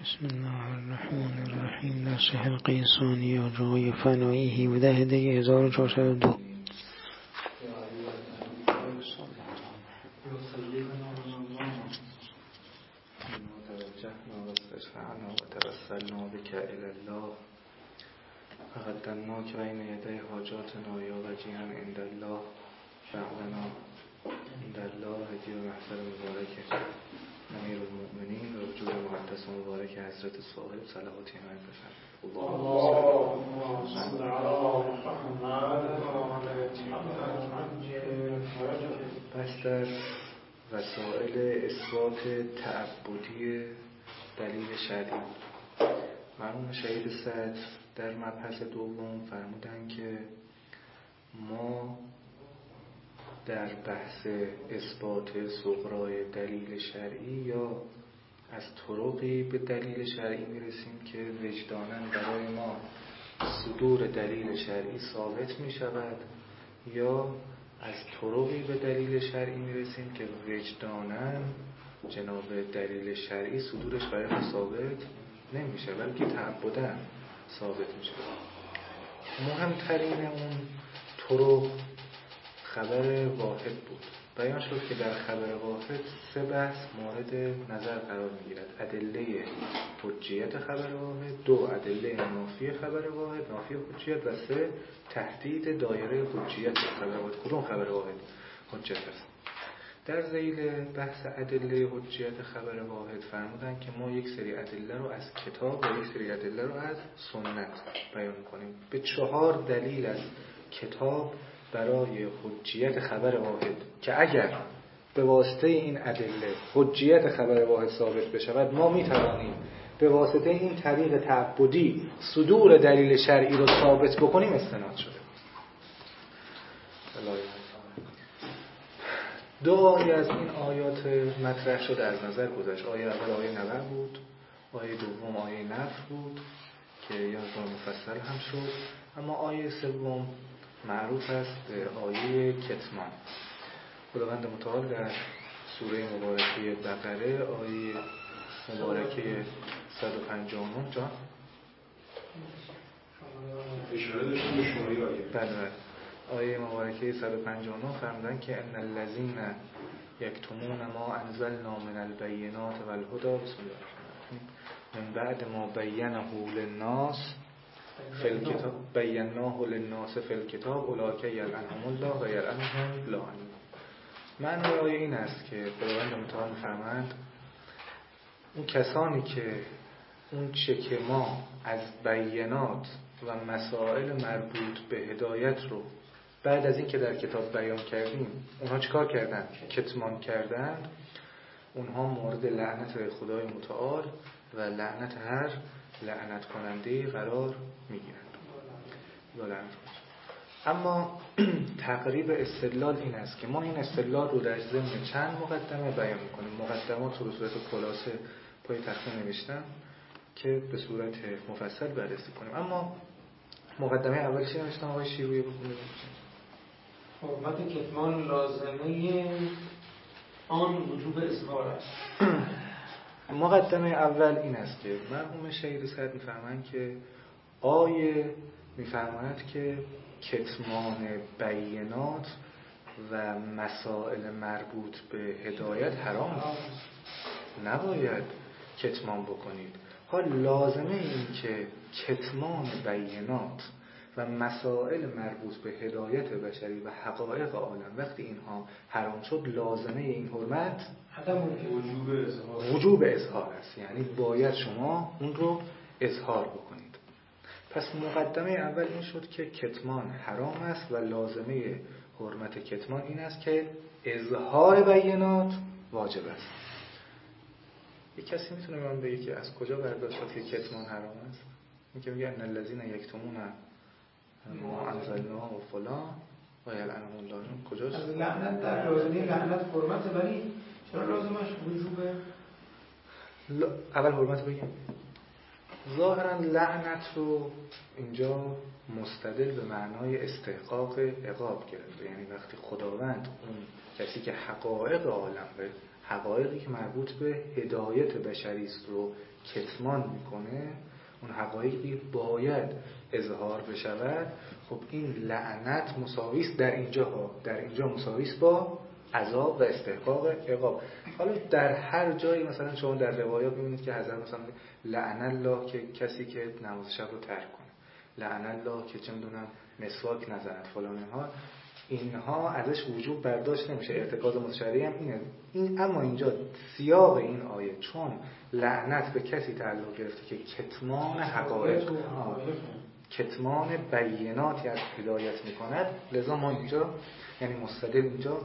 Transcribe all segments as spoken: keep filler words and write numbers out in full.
بسم الله الرحمن الرحیم. نصح القیسانی و جای فناییه بوده هده هزار و چهارصد و دو. توجهنا و توسلنا بك الی الله فقدمناک بین یدی حاجاتنا یا وجیها عند الله فعلنا عند الله هدی و محضر مبارک امیر المؤمنین و وجود مقدس و مبارک حضرت صاحب صلوات ایمان بفرمایید. اللهم صل علی محمد. پس در وسائل اثبات تعبدی دلیل شرعی مرحوم شهید صدر در مبحث دوم فرمودن که ما در بحث اثبات صغرای دلیل شرعی یا از طرقی به دلیل شرعی میرسیم که وجداناً برای ما صدور دلیل شرعی ثابت می شود، یا از طرقی به دلیل شرعی میرسیم که وجداناً جناب دلیل شرعی صدورش برای ما ثابت نمیشه بلکه تعبداً ثابت میشه. مهمترین اون طرق خبر واحد بود. بیان شد که در خبر واحد سه بحث مورد نظر قرار میگیرد: ادله حجیت خبر واحد، دو ادله نافی خبر واحد نافی حجیت، و سه تحدید دایره حجیت خبر واحد. کدوم خبر واحد حجت است؟ در ذیل بحث ادله حجیت خبر واحد فرمودن که ما یک سری ادله رو از کتاب و یک سری ادله رو از سنت بیان کنیم. به چهار دلیل از کتاب برای حجیت خبر واحد که اگر به واسطه این ادله حجیت خبر واحد ثابت بشود، ما میتوانیم به واسطه این طریق تعبدی صدور دلیل شرعی رو ثابت بکنیم. استناد شده. دو آیه از این آیات مطرح شده از نظر گذشت. آیه اول آیه نبع بود، آیه دوم آیه نفر بود که یا مفصل هم شد، اما آیه سوم معروف است به آیه کتمان. خداوند متعال در سوره مبارکه بقره آیه مبارکه صد و پنجاه و نه جان اشاره داشتیم به شماره آیه. بله، آیه مبارکه صد و پنجاه و نه فرمودن که ان الذين یکتمون ما انزلنا من البینات والهدى بسم الله من بعد ما بینه للناس فی الکتاب بیناه للناس فی الکتاب اولئک یلعنهم الله و یلعنهم لعنون. معنی آیه این است که خداوند متعال می‌فرماید اون کسانی که اون چه که ما از بینات و مسائل مربوط به هدایت رو بعد از این که در کتاب بیان کردیم اونها چیکار کردن؟ کتمان کردن. اونها مورد لعنت خدای متعال و لعنت هر لعنت کننده‌ای قرار میگیرند. اما تقریب استدلال این است که ما این استدلال رو در ضمن چند مقدمه بیان می‌کنیم. مقدمات رو به صورت خلاصه پای تخته نوشتم که به صورت مفصل بررسی کنیم. اما مقدمه اول چی نوشتم آقای شیرویی بخونید؟ حرمت کتمان لازمه آن وجوب اظهار است. مقدمه اول این است که مرحوم شهید صدر می‌فرمایند که آیه می‌فرماید که کتمان بینات و مسائل مربوط به هدایت حرام است، نباید کتمان بکنید. حال لازمه این که کتمان بینات و مسائل مربوط به هدایت بشری و حقایق عالم وقتی اینها حرام شد، لازمه این حرمت وجوب اظهار وجوب اظهار است، یعنی باید شما اون رو اظهار بکنید. پس مقدمه اول این شد که کتمان حرام است و لازمه حرمت کتمان این است که اظهار بینات واجب است. یک کسی میتونه من بگه که از کجا برداشت شد که کتمان حرام است؟ این که میگه ان الذين یکتمون ما انزلنا و فلان و یلعنهم الله، کجاست؟ از لعنت در لازمه لعنت حرمت، ولی چرا لازمش وجوبه؟ اول حرمت بگیم. ظاهرا لعنت رو اینجا مستدل به معنای استحقاق عقاب گرفته، یعنی وقتی خداوند اون کسی که حقایق عالم به حقایقی که مربوط به هدایت بشری است رو کتمان میکنه، اون حقایقی باید اظهار بشود. خب این لعنت مساویست در اینجا ها، در اینجا مساویست با عذاب و استحقاق عقاب. حالا در هر جایی مثلا شما در روایات می‌بینید که حضرت مثلا لعن الله که کسی که نماز شب رو ترک کنه، لعن الله که چه می‌دونم مسواک نزند فلان ها، اینها ازش وجوب برداشت نمیشه. ارتکاز متشریع هم اینه. این اما اینجا سیاق این آیه چون لعنت به کسی تعلق گرفته که کتمان حقایق، کتمان بیناتی از هدایت میکند، لذا ما اینجا یعنی مستدل اینجا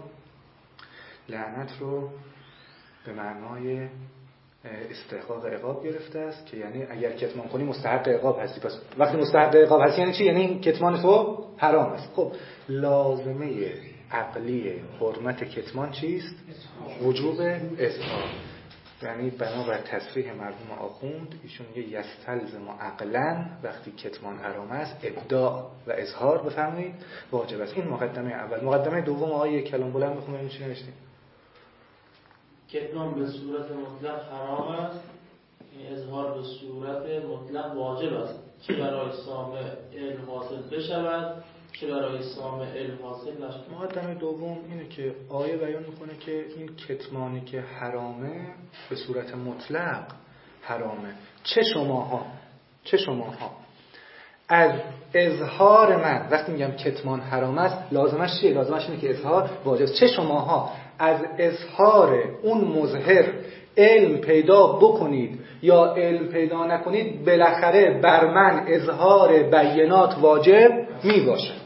لعنت رو به معنای استحقاق عقاب گرفته است که یعنی اگر کتمان کنی مستحق عقاب هستی. پس وقتی مستحق عقاب هستی یعنی چی؟ یعنی این کتمان تو حرام است. خب لازمه عقلی حرمت کتمان چیست؟ وجوب اظهار. یعنی بنابر تصریح مرحوم آخوند ایشون میگه یستلزم عقلاً وقتی کتمان حرام است ابداع و اظهار بفرمایید واجب است. این مقدمه اول. مقدمه دوم آیه کلام بلند بخونیم ببینیم چی نوشته. کتمان به صورت مطلق حرام است، این اظهار به صورت مطلق واجب است، چه برای سامع علم حاصل بشود چه برای سامع علم حاصل نشود. مقدمه دوم اینه که آیه بیان میکنه که این کتمانی که حرامه به صورت مطلق حرامه. چه شماها چه شماها از اظهار من، وقتی میگم کتمان حرام است لازمش چیه؟ لازمش اینه که اظهار واجب است. چه شماها از اظهار اون مظهر علم پیدا بکنید یا علم پیدا نکنید بالاخره بر من اظهار بینات واجب می باشد.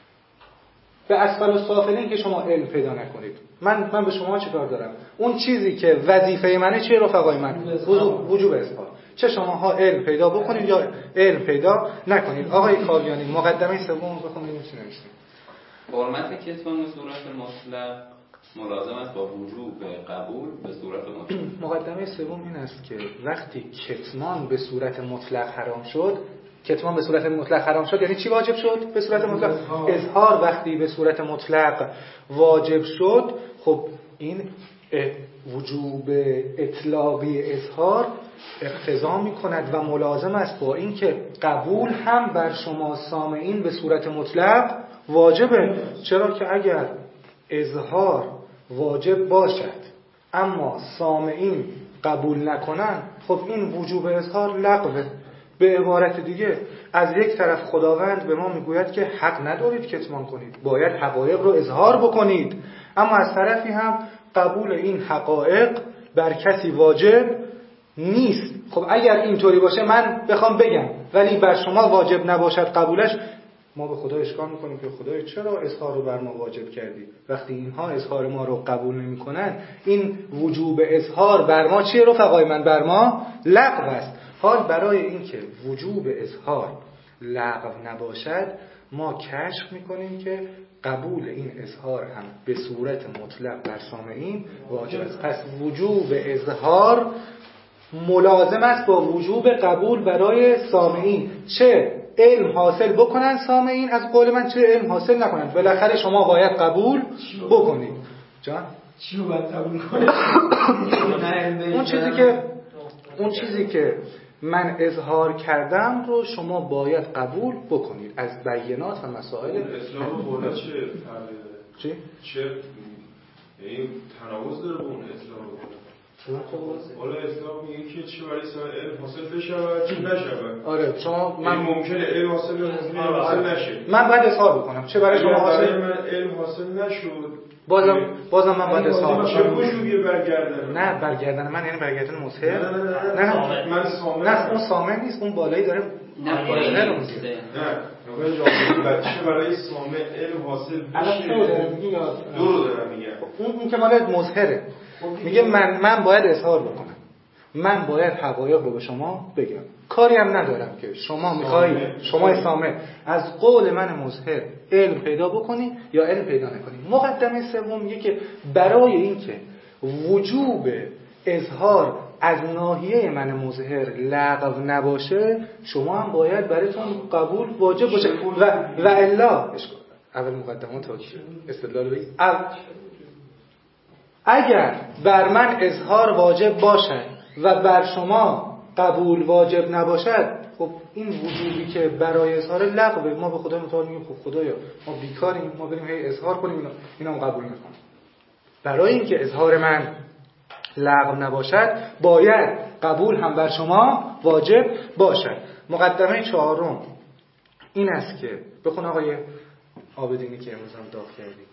به اسفل السافلین که شما علم پیدا نکنید، من من به شما چه کار دارم؟ اون چیزی که وظیفه منه چیه رفقای من؟ وجوب, وجوب اظهار. چه شماها علم پیدا بکنید یا علم پیدا نکنید. آقای کاویانی مقدمه سوم بخونید چی نوشته. حرمت کتمان به صورت مطلق ملازم است با وجوب قبول به صورت مطلق. مقدمه سوم این است که وقتی کتمان به صورت مطلق حرام شد، کتمان به صورت مطلق حرام شد یعنی چی واجب شد؟ به صورت مطلق اظهار وقتی به صورت مطلق واجب شد، خب این وجوب اطلاقی اظهار اقتضا می کند و ملازم است با این که قبول هم بر شما سامعین به صورت مطلق واجبه. چرا که اگر اظهار واجب باشد اما سامعین قبول نکنن، خب این وجوب اظهار لغوه. به عبارت دیگه از یک طرف خداوند به ما میگوید که حق ندارید کتمان کنید، باید حقایق رو اظهار بکنید، اما از طرفی هم قبول این حقایق بر کسی واجب نیست. خب اگر اینطوری باشه من بخوام بگم ولی بر شما واجب نباشد قبولش، ما به خدا اشکال میکنیم که خدای چرا اظهار رو بر ما واجب کردی وقتی اینها اظهار ما رو قبول نمیکنن؟ این وجوب اظهار بر ما چیه رفقای من؟ بر ما لغو است. حال برای اینکه وجوب اظهار لغو نباشد ما کشف میکنیم که قبول این اظهار هم به صورت مطلق بر سامعین واجب است. پس وجوب اظهار ملازم است با وجوب قبول برای سامعین، چه علم حاصل بکنن سامعین از قول من چه علم حاصل نکنن، بالاخره شما باید قبول بکنید. جان چی رو باید قبول کنید؟ اون چیزی که اون چیزی که من اظهار کردم رو شما باید قبول بکنید از بینات و مسائل. اسلام بالا چه فرقی داره؟ چی؟ چه این تناقض داره با اون اسلام بالا؟ اسلام میگه که چه برای سال علم حاصل بشود چه نشود. آره شما من ممکنه علم حاصل ممکنه حاصل نشه. من باید اظهار بکنم چه برای شما حاصل؟ برای من علم حاصل نشد بازم بازم من باید اظهار بکنم. چه وجوبی برگردن؟ نه برگردن من یعنی برگردن مظهر. نه نه نه نه من سامع نه اون سامع نیست، اون بالایی داره نه بالایی نیست. نه نگاه جامعه بچه برای سامع علم حاصل بشه دو داره میگه یا دو رو دارم میگم. اون اون که مال مظهره. میگه من من باید اظهار بکنم، من باید حقایق رو به شما بگم، کاری هم ندارم که شما میخوای شما سامع از قول من مظهر علم پیدا بکنی یا علم پیدا نکنی. مقدمه سوم میگه که برای اینکه وجوب اظهار از ناحیه من مظهر لغو نباشه شما هم باید براتون قبول واجب باشه و و الا اول مقدمات استدلال بگید. اگر بر من اظهار واجب باشد و بر شما قبول واجب نباشد، خب این وجوبی که برای اظهار لغوه، ما به خدا متعال میگیم خب خدایا ما بیکاریم، ما بریم هی اظهار کنیم اینا اینا هم قبول نکنیم. برای اینکه اظهار من لغو نباشد باید قبول هم بر شما واجب باشد. مقدمه چهارم این است که بخون آقای عابدینی که امروز هم داغ کردی.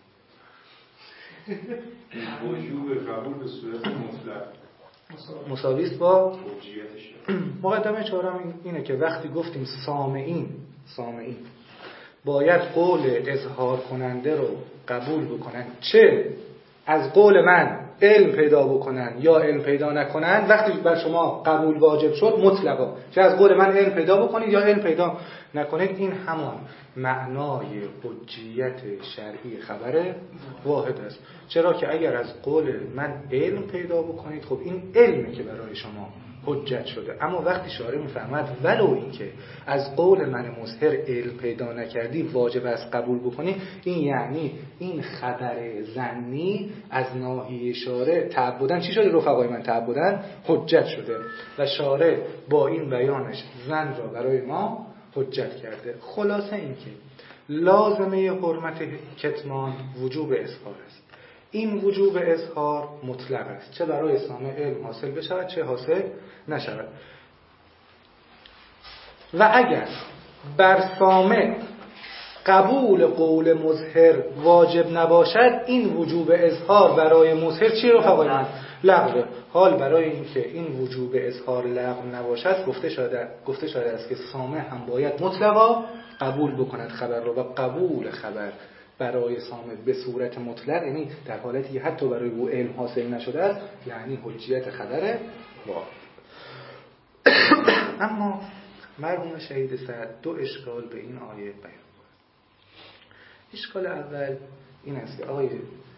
وجوب قبول به صورت مطلق مساوی است با حجیتش. مقدمه چهارم اینه که وقتی گفتیم سامعین سامعین باید قول اظهار کننده رو قبول بکنن، چه از قول من علم پیدا بکنن یا علم پیدا نکنن، وقتی بر شما قبول واجب شد مطلقا، چه از قول من علم پیدا بکنید یا علم پیدا نکنید، این همان معنای حجیت شرعی خبر واحد است. چرا که اگر از قول من علم پیدا بکنید خب این علمه که برای شما حجت شده، اما وقتی شارع میفهمد ولو این که از قول من مظهر علم پیدا نکردی واجب است قبول بکنی، این یعنی این خبر ظنی از ناحیه شارع تعبداً چی شده؟ رفقای من تعبداً حجت شده و شارع با این بیانش ظن را برای ما حجت کرده. خلاصه این که لازمه حرمت کتمان وجوب اظهار است. این وجوب اظهار مطلق است، چه برای سامع علم حاصل بشود چه حاصل نشود. و اگر بر سامع قبول قول مظهر واجب نباشد، این وجوب اظهار برای مظهر چی رو فقای من؟ لغوه. حال برای اینکه این وجوب اظهار لغو نباشد گفته شده گفته شده است که سامع هم باید مطلقا قبول بکند خبر رو، و قبول خبر برای سامع به صورت مطلق یعنی در حالتی حتی برای او علم حاصل نشده است، یعنی حجیت خبر واحد. اما مرحوم شهید سعد دو اشکال به این آیه بیان کرد. اشکال اول این است که آیه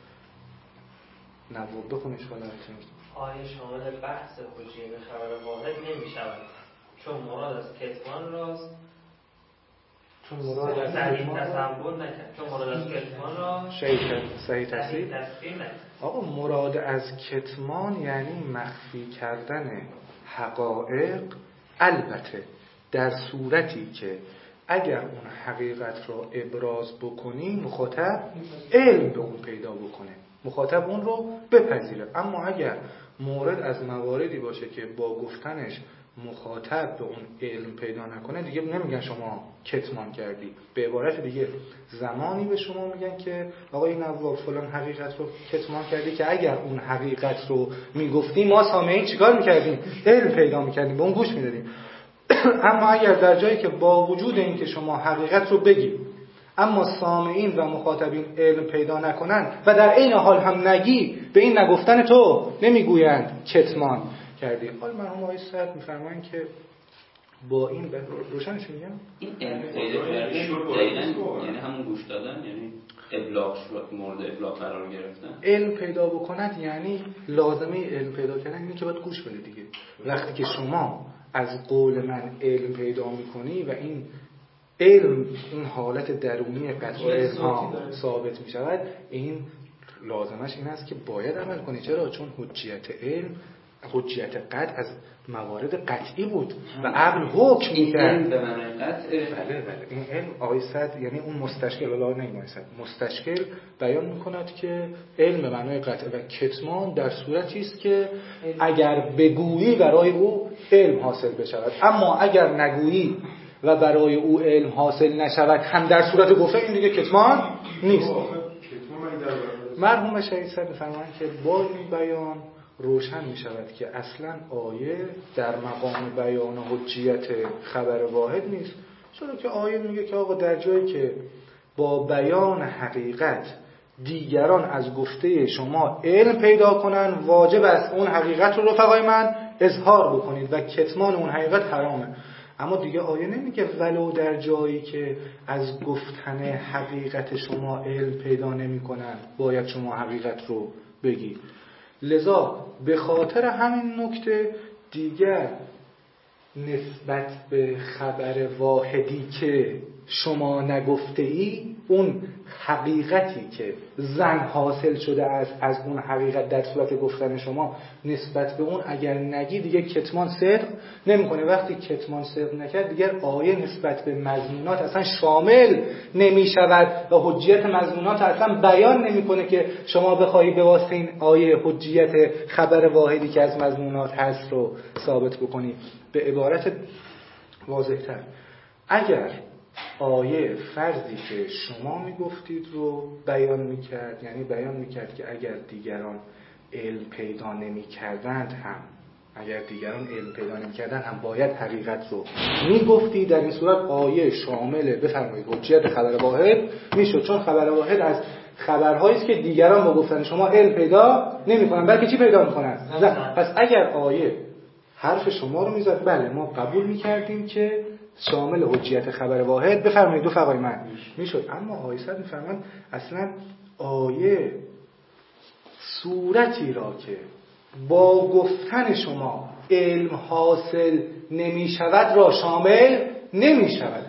نواب بخون اشکال اول آیه شامل بحث حجیت خبر واحد نمی شود، چون مراد از کتمان راست، چون مراد از کتمان تصور نکرد، چون مراد از کتمان را صحیح تصدیق نکرد. آقا مراد از کتمان یعنی مخفی کردن حقایق، البته در صورتی که اگر اون حقیقت را ابراز بکنی مخاطب علم به اون پیدا بکنه، مخاطب اون رو بپذیره. اما اگر مورد از مواردی باشه که با گفتنش مخاطب به اون علم پیدا نکنه، دیگه نمیگن شما کتمان کردی. به عبارت دیگه زمانی به شما میگن که آقای نواب فلان حقیقت رو کتمان کردی که اگر اون حقیقت رو میگفتی ما سامعین چیکار میکردیم؟ علم پیدا میکردیم، به اون گوش میدادیم. اما اگر در جایی که با وجود این که شما حقیقت رو بگی اما سامعین و مخاطبین علم پیدا نکنن و در این حال هم نگی، به این نگفتن تو نمیگویند کتمان کردی. حال مرحوم آقای سعد میفرمایند که با این روشنش میگم این علم پیدا کردن یعنی همون گوش دادن، یعنی ابلاغ شد، مورد ابلاغ قرار گرفتن. علم پیدا بکند یعنی لازمه علم پیدا کردن اینه که باید گوش بده دیگه. وقتی که شما از قول من علم پیدا میکنی و این علم این حالت درونی قطع ها ثابت می شود، این لازمش این است که باید عمل کنی. چرا؟ چون حجیت علم حجیت قطع از موارد قطعی بود و عقل حکم می کرد. به معنی قطعه. بله بله این علم آقای سعد یعنی اون مستشکل الله نه آقای سعد مستشکل بیان می کند که علم به معنای قطع و کتمان در صورتی است که اگر بگویی برای او علم حاصل بشود، اما اگر نگویی و برای او علم حاصل نشود هم در صورت گفته، این دیگه کتمان نیست. مرحوم شهید سعد می‌فرمایند که با این بیان روشن می شود که اصلا آیه در مقام بیان حجیت خبر واحد نیست. چرا که آیه میگه که آقا در جایی که با بیان حقیقت دیگران از گفته شما علم پیدا کنن، واجب است اون حقیقت رو رفقای من اظهار بکنید و کتمان اون حقیقت حرامه. اما دیگه آیه نمیگه ولو در جایی که از گفتن حقیقت شما علم پیدا نمی کنن باید شما حقیقت رو بگی. لذا به خاطر همین نکته دیگر نسبت به خبر واحدی که شما نگفته ای، اون حقیقتی که زن حاصل شده است از اون حقیقت در صورت گفتن شما نسبت به اون اگر نگی دیگه کتمان صدق نمیکنه. وقتی کتمان صدق نکرد دیگر آیه نسبت به مضمونات اصلا شامل نمی شود و حجیت مضمونات اصلا بیان نمیکنه که شما بخوایی به واسطه این آیه حجیت خبر واحدی که از مضمونات هست رو ثابت بکنی. به عبارت واضح‌تر، اگر آیه فرضی که شما میگفتید رو بیان میکرد، یعنی بیان میکرد که اگر دیگران علم پیدا نمیکردند هم اگر دیگران علم پیدا نمیکردند هم باید حقیقت رو میگفتید، در این صورت آیه شامل بفرمایید حجیت خبر واحد میشد، چون خبر واحد از خبرهایی است که دیگران با گفتن شما علم پیدا نمیکنن بلکه چی پیدا میکنن؟ پس اگر آیه حرف شما رو میزد بله ما قبول میکردیم که شامل حجیت خبر واحد بفرمایید رفقای من میشد. اما آیه صد میفرماند اصلا آیه صورتی را که با گفتن شما علم حاصل نمیشود را شامل نمیشود.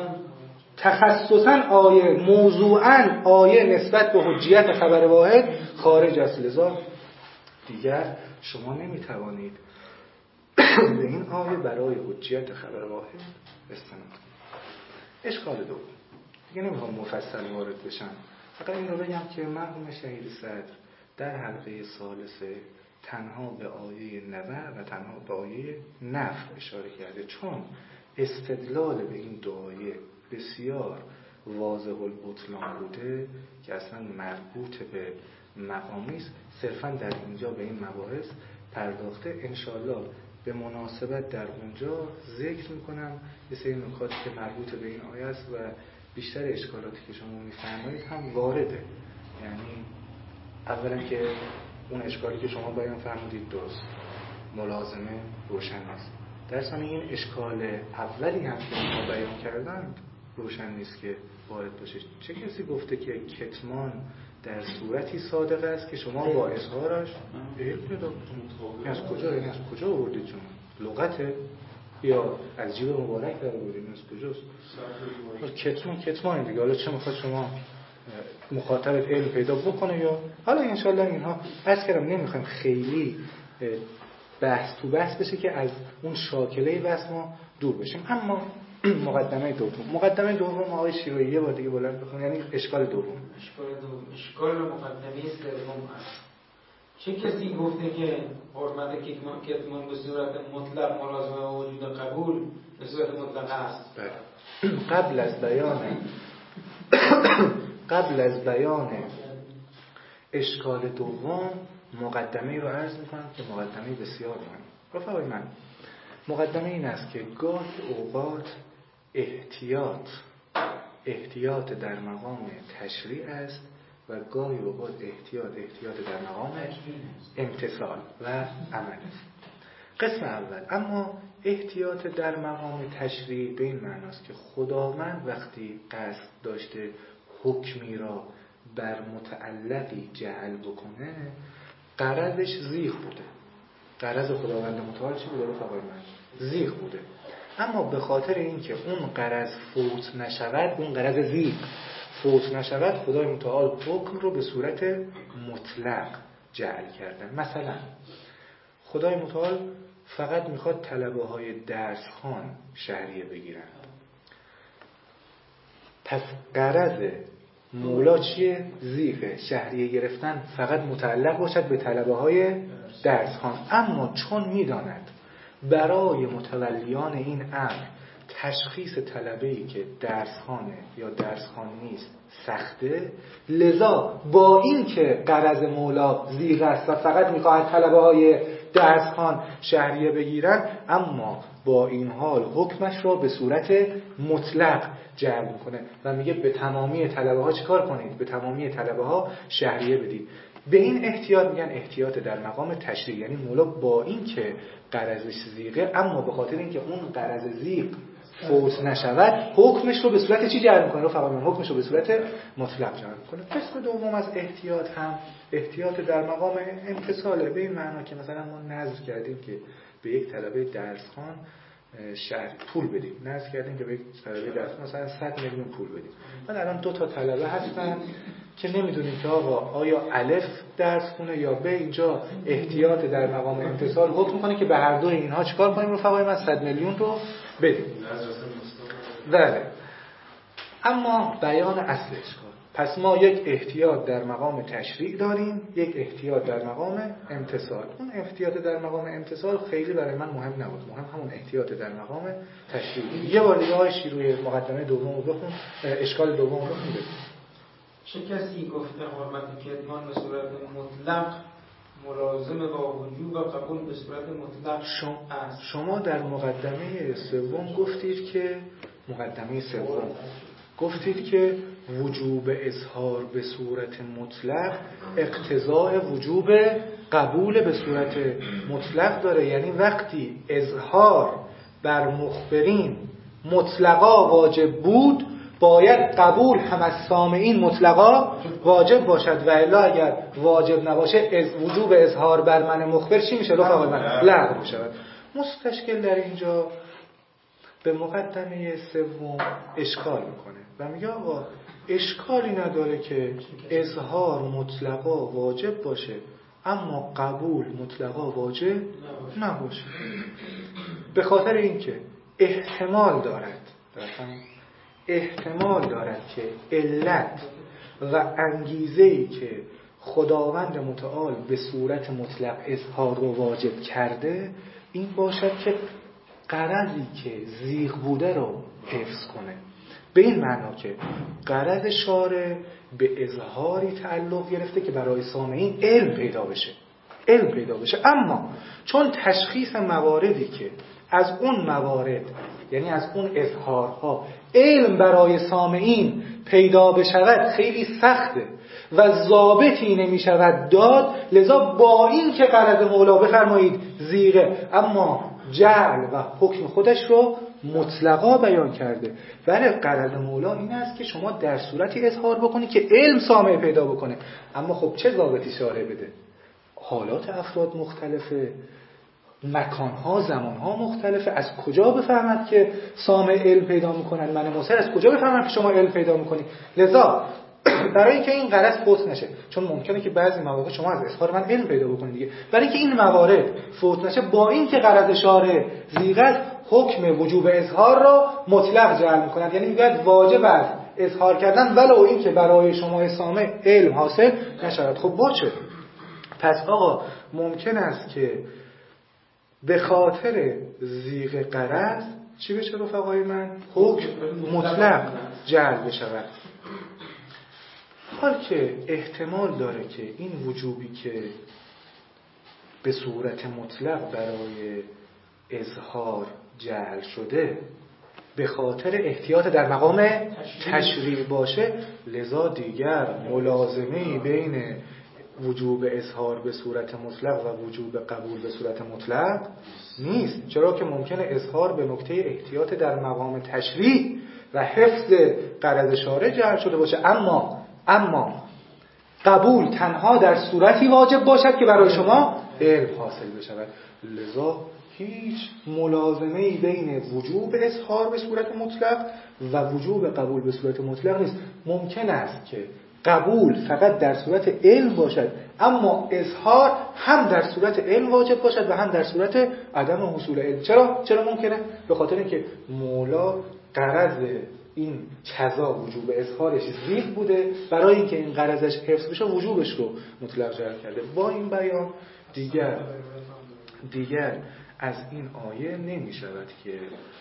تخصصا آیه موضوعا آیه نسبت به حجیت خبر واحد خارج است، لذا دیگر شما نمیتوانید به این آیه برای حجیت خبر واحد استناد کنید. اشکال دوم دیگه نمیخوام مفصل وارد بشم، فقط این رو بگم که مرحوم شهید صدر در حلقه ثالثه تنها به آیه نبع و تنها به آیه نفع اشاره کرده، چون استدلال به این دو آیه بسیار واضح البطلان بوده که اصلا مربوط به مقامی است. صرفا در اینجا به این مباحث پرداخته. انشاءالله به مناسبت در اونجا ذکر میکنم یه سری نکاتی که مربوط به این آیه است و بیشتر اشکالاتی که شما میفرمایید هم وارده. یعنی اولا که اون اشکالی که شما بیان فرمودید درست، ملازمه روشن است. در ثانی این اشکال اولی هم که ما بیان کردن روشن نیست که وارد باشه. چه کسی گفته که کتمان در صورتی صادق است که شما با اظهارش علم پیدا کنید؟ از کجا این از کجا آوردید شما؟ لغته یا از جیب مبارک در آوردید؟ از کجاست؟ کتمان کتمان دیگه. حالا چه میخواد شما مخاطبت علم پیدا بکنه یا حالا انشالله اینها عرض کردم نمیخوایم خیلی بحث تو بحث بشه که از اون شاکله بحث ما دور بشیم. اما مقدمه دوم مقدمه دوم آقای شیرازی یه بار دیگه بلند بخونید، یعنی اشکال دوم اشکال دوم اشکال مقدمه سوم است. چه کسی گفته که حرمت کتمان کتمان به صورت مطلق ملازمه و وجود قبول به صورت مطلق است؟ قبل از بیان قبل از بیان اشکال دوم مقدمه رو عرض میکنم که مقدمه بسیار مهم. رفقای من، مقدمه این است که گاه اوقات احتیاط احتیاط در مقام تشریع است و گاهی اوقات احتیاط احتیاط در مقام امتثال و عمل است. قسم اول، اما احتیاط در مقام تشریع به این معناست که خداوند وقتی قصد داشته حکمی را بر متعلقی جعل بکنه غرضش زیغ بوده. غرض خداوند متعال چی بوده رفقای من؟ زیغ بوده. اما به خاطر اینکه اون غرض فوت نشود، اون غرض زیغ فوت نشود، خدای متعال حکم رو به صورت مطلق جعل کردن. مثلا خدای متعال فقط میخواد طلبه های درس خوان شهریه بگیرن. پس غرض مولا چیه؟ زیغه. شهریه گرفتن فقط متعلق باشد به طلبه های درس خوان. اما چون میداند برای متولیان این امر تشخیص طلبه‌ای که درس خوانه یا درس خوان نیست سخته، لذا با این که غرض مولا زیغ است و فقط میخواهد طلبه های درس خوان شهریه بگیرن، اما با این حال حکمش را به صورت مطلق جعل میکنه و میگه به تمامی طلبه ها چیکار کنید؟ به تمامی طلبه ها شهریه بدید. به این احتیاط میگن احتیاط در مقام تشریع. یعنی مولا با این که غرضش زیغه، اما به خاطر اینکه اون غرض زیغ فوت نشود، حکمش رو به صورت چی جعل میکنه؟ رو فقط من حکمش رو به صورت مطلق جعل میکنه. قسم دوم از احتیاط هم احتیاط در مقام امتثاله. به این معنا که مثلا ما نذر کردیم که به یک طلبه درس خوان شهر پول بدیم، نذر کردیم که به طلبه درس مثلا صد میلیون پول بدیم. من الان دو تا طلبه هستن که نمیدونیم که آقا آیا الف درس خونه یا به اینجا احتیاط در مقام امتثال حکم میکنه که به هر دو اینها چیکار کنیم رفقای من صد میلیون رو بدیم. بله. اما بیان اصل اشکال، پس ما یک احتیاط در مقام تشریع داریم، یک احتیاط در مقام امتثال. اون احتیاط در مقام امتثال خیلی برای من مهم نبود، مهم همون احتیاط در مقام تشریع. یه بار دیگه های شیروی مقدمه دوم رو بخون، اشکال دوم رو بخون. چه کسی گفته حرمت کتمان به صورت مطلق ملازم با وجوب و قبول به صورت مطلق شما, شما در مقدمه سوم گفتید که مقدمه سوم گفتید که وجوب اظهار به صورت مطلق اقتضاء وجوب قبول به صورت مطلق داره، یعنی وقتی اظهار بر مخبرین مطلقا واجب بود باید قبول هم از سامعین مطلقا واجب باشد و الا اگر واجب نباشه از وجوب اظهار بر من مخبر چی میشه؟ رفقای من لغو میشه. مستشکل در اینجا به مقدمه سوم اشکال میکنه و میگه آقا اشکالی نداره که اظهار مطلقا واجب باشه اما قبول مطلقا واجب نباشه، به خاطر اینکه احتمال دارد احتمال دارد که علت و انگیزه‌ای که خداوند متعال به صورت مطلق اظهار رو واجب کرده این باشد که غرضی که زیغ بوده رو حفظ کنه، به این معنا که غرض شارع به اظهاری تعلق گرفته که برای سامعین علم پیدا بشه علم پیدا بشه اما چون تشخیص مواردی که از اون موارد یعنی از اون اظهارها علم برای سامعین پیدا بشود خیلی سخته و ضابطی نمی شود داد، لذا با این که غرض مولا بفرمایید زیغه اما جعل و حکم خودش رو مطلقا بیان کرده. بله غرض مولا این است که شما در صورتی اظهار بکنید که علم سامع پیدا بکنه، اما خب چه ضابطی شارع بده؟ حالات افراد مختلفه، مکانها زمانها مختلفه، از کجا بفهمد که سامع علم پیدا میکنن؟ من مصر از کجا بفهمد که شما علم پیدا میکنید؟ لذا برای اینکه این غرض فوت نشه، چون ممکنه که بعضی مواقع شما از اظهار من علم پیدا بکنید دیگه، برای اینکه این موارد فوت نشه با اینکه غرض شارع زیغت حکم وجوب اظهار را مطلق جعل میکند، یعنی میگه واجب است اظهار کردن ولو اینکه برای شما سامع علم حاصل نشود. خب باشه، پس آقا ممکن است که به خاطر زیغ غرض چی بشه رفقای من؟ حکم مطلق جعل بشود. حال که احتمال داره که این وجوبی که به صورت مطلق برای اظهار جعل شده به خاطر احتیاط در مقام تشریع باشه، لذا دیگر ملازمه‌ای بین وجوب اظهار به صورت مطلق و وجوب قبول به صورت مطلق نیست، چرا که ممکنه اظهار به نکته احتیاط در مقام تشریع و حفظ غرض شارع جعل شده باشه، اما اما قبول تنها در صورتی واجب باشد که برای شما علم حاصل بشود. لذا هیچ ملازمه‌ای بین وجوب اظهار به صورت مطلق و وجوب قبول به صورت مطلق نیست. ممکن است که قبول فقط در صورت علم باشد اما اظهار هم در صورت علم واجب باشد و هم در صورت عدم حصول علم. چرا؟ چرا ممکنه؟ به خاطر اینکه مولا غرض این قضا وجوب اظهارش زیغ بوده، برای اینکه این غرضش حفظ بشه وجوبش رو مطلق جعل کرده. با این بیان دیگر دیگر از این آیه نمی شود که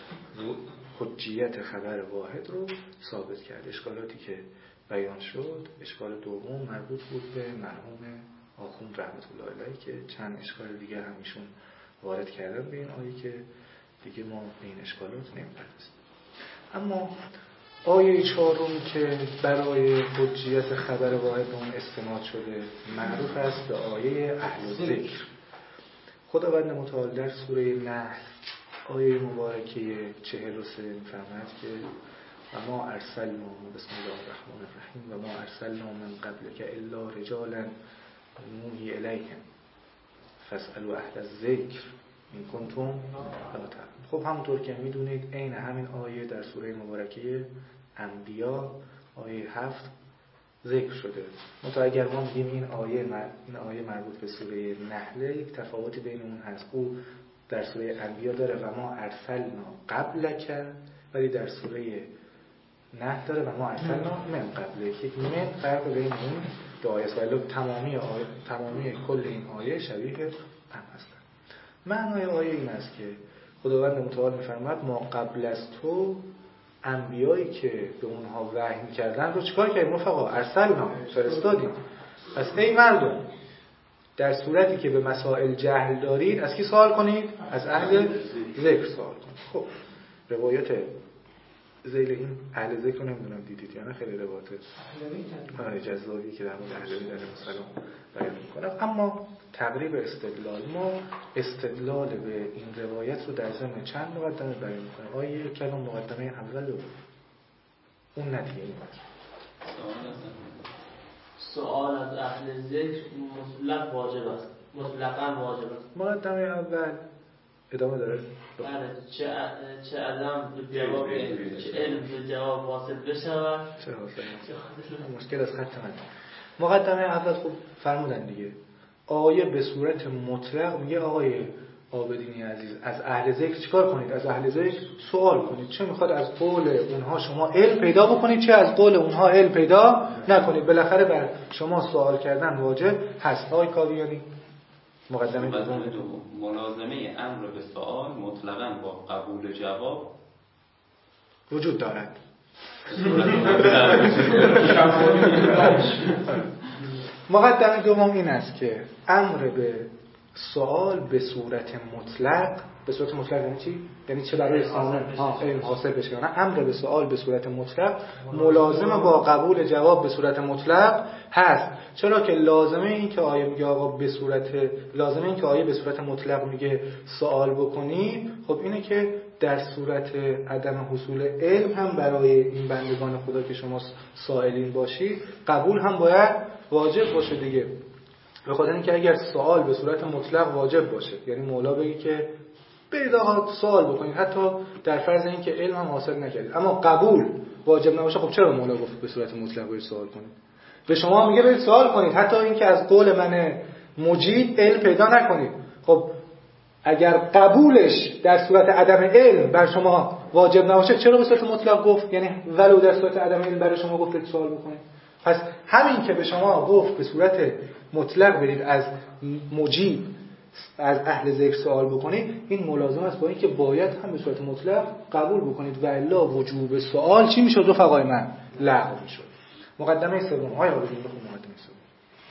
حجیت خبر واحد رو ثابت کرد. اشکالاتی که بیان شد، اشکال دوم مربوط بود به مرحوم آخوند رحمت الله علیه که چند اشکال دیگر هم ایشون وارد کردن به این آیه که دیگه ما به این اشکالات نمی‌پردازیم. اما آیه چهارم که برای حجیت خبر واحد اون استناد شده معروف است به آیه اهل ذکر. خداوند متعال در سوره نحل آیه مبارکه چهل و سه می‌فرماید که و ما ارسلنا بسم الله الرحمن الرحیم و ما ارسلنا من قبلک الا رجالا نوحی الیهم فاسألوا اهل الذکر این کنتم لا تعلمون. خب همونطور که میدونید عین همین آیه در سوره مبارکه انبیا آیه هفت ذکر شده. منتها اگر ما بگیم این آیه این آیه مربوط به سوره نحل، یک تفاوتی بین اون هست. او در سوره انبیا داره و ما ارسلنا قبلک، ولی در سوره نحل داره و ما ارسلنا من قبلک. یک من فرق بین این دو آیه است. ولی تمامی آیه تمامی کل این آیه شبیه هم هستند. معنای آیه این است که خداوند متعال می‌فرماید ما قبل از تو انبیایی که به اونها وحی می‌کردن رو چیکار کردیم رفقا؟ ارسلنا، فرستادیم. پس ای مردم، در صورتی که به مسائل جهل دارید از کی سوال کنید؟ از اهل ذکر سوال کنید. خب روایت ذیل این اهل ذکر رو نمیدونم دیدید یا نه، خیلی روایت آره جذابی که در مورد اهل ذکر مثلا بیان می‌کنه. اما تقریب استدلال ما استدلال به این روایت رو در ضمن چند مقدمه بیان می‌کنه. آیه کلام مقدمه اول رو اون ندیگه این باشه. سوال از اهل ذکر مطلق واجب است، مطلقاً واجب است. مقدمه اول ادامه داره. بله، چه چه عدم به جواب چه علم به جواب واصل بشود، چه حاصل مشکل از خط من. مقدمه اول خوب فرمودن دیگه. آیه به صورت مطلق میگه آقای عابدینی عزیز از اهل ذکر چیکار کنید؟ از اهل ذکر سوال کنید. چه میخواد از قول اونها شما علم پیدا بکنید، چه از قول اونها علم پیدا نکنید. بالاخره بر شما سوال کردن واجب هست. آقای کاویانی مقدمه دوم. ملازمه امر به سوال مطلقاً با قبول جواب وجود دارد. مقدمه دوم این است که امر به سوال به صورت مطلق، به صورت مطلق یعنی چی؟ یعنی چه برای سامع ها علم حاصل بشه یا نه. امر به سوال به صورت مطلق ملازمه با قبول جواب به صورت مطلق هست. چرا که لازمه این که آیه میگه آقا به صورت لازمه این که آیه به صورت مطلق میگه سوال بکنی، خب اینه که در صورت عدم حصول علم هم برای این بندگان خدا که شما سائلین باشید قبول هم باید واجب باشه دیگه. به خاطر اینکه اگر سوال به صورت مطلق واجب باشه، یعنی مولا بگه که برید آقا سوال بکنید حتی در فرض اینکه علم هم حاصل نکردید، اما قبول واجب نباشه، خب چرا مولا گفت به صورت مطلق برید سوال کنید؟ به شما میگه برید سوال کنید حتی اینکه از قول من مجید علم پیدا نکنید. خب اگر قبولش در صورت عدم علم بر شما واجب نباشه چرا به صورت مطلق گفت؟ یعنی ولو در صورت عدم علم برای شما گفت برید سوال بکنید. پس همین که به شما گفت به صورت مطلق برید از مجیب از اهل ذکر سوال بکنید، این ملازم است با اینکه باید هم به صورت مطلق قبول بکنید و الا وجوب سوال چی میشد رفقای من؟ لغو میشد. مقدمه سوم آیا بگیم بخون مقدمه سوم.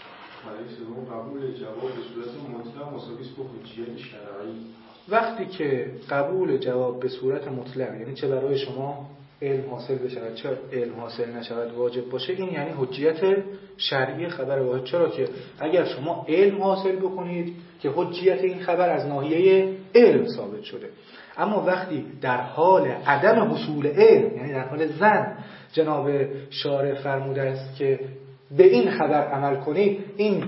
مقدمه سوم قبول جواب به صورت مطلق مساوی است با حجیت شرعی. وقتی که قبول جواب به صورت مطلق یعنی چه برای شما علم حاصل بشود چه علم حاصل نشود واجب باشه، این یعنی حجیت شرعی خبر واحد. چرا که اگر شما علم حاصل بکنید که حجیت این خبر از ناحیه علم ثابت شده، اما وقتی در حال عدم حصول علم یعنی در حال ظن جناب شارع فرموده است که به این خبر عمل کنید، این